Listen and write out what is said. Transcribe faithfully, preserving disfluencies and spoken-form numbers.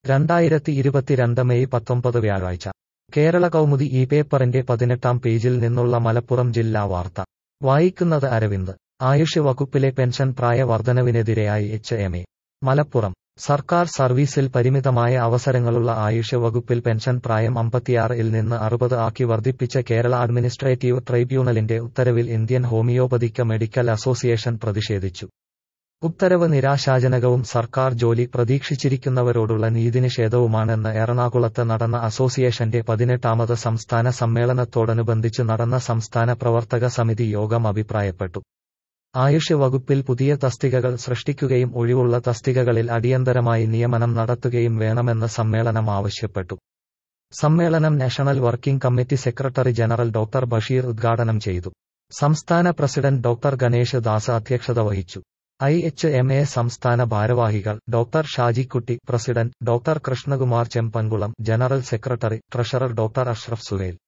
രണ്ടായിരത്തി ഇരുപത്തിരണ്ട് മെയ് പത്തൊമ്പത് വ്യാഴാഴ്ച കേരള കൗമുദി ഈ പേപ്പറിന്റെ പതിനെട്ടാം പേജിൽ നിന്നുള്ള മലപ്പുറം ജില്ലാ വാർത്ത വായിക്കുന്നത് അരവിന്ദ്. ആയുഷ് വകുപ്പിലെ പെൻഷൻ പ്രായ വർധനവിനെതിരെയായി എച്ച് എം എ. മലപ്പുറം സർക്കാർ സർവീസിൽ പരിമിതമായ അവസരങ്ങളുള്ള ആയുഷ് വകുപ്പിൽ പെൻഷൻ പ്രായം അമ്പത്തിയാറ് ഇൽ നിന്ന് അറുപത് ആക്കി വർദ്ധിപ്പിച്ച കേരള അഡ്മിനിസ്ട്രേറ്റീവ് ട്രൈബ്യൂണലിന്റെ ഉത്തരവിൽ ഇന്ത്യൻ ഹോമിയോപതിക് മെഡിക്കൽ അസോസിയേഷൻ പ്രതിഷേധിച്ചു. ഉത്തരവ് നിരാശാജനകവും സർക്കാർ ജോലി പ്രതീക്ഷിച്ചിരിക്കുന്നവരോടുള്ള നീതിനിഷേധവുമാണെന്ന് എറണാകുളത്ത് നടന്ന അസോസിയേഷന്റെ പതിനെട്ടാമത് സംസ്ഥാന സമ്മേളനത്തോടനുബന്ധിച്ച് നടന്ന സംസ്ഥാന പ്രവർത്തക സമിതി യോഗം അഭിപ്രായപ്പെട്ടു. ആയുഷ് വകുപ്പിൽ പുതിയ തസ്തികകൾ സൃഷ്ടിക്കുകയും ഒഴിവുള്ള തസ്തികകളിൽ അടിയന്തരമായി നിയമനം നടത്തുകയും വേണമെന്ന് സമ്മേളനം ആവശ്യപ്പെട്ടു. സമ്മേളനം national working committee secretary general doctor Basheer ഉദ്ഘാടനം ചെയ്തു. സംസ്ഥാന പ്രസിഡന്റ് ഡോക്ടർ ഗണേഷ് ദാസ് അധ്യക്ഷത വഹിച്ചു. ഐ എച്ച് എം എ സംസ്ഥാന ഭാരവാഹികൾ doctor Shajikutty president, doctor Krishnakumar Chembankulam general secretary, treasurer doctor Ashraf Suhail.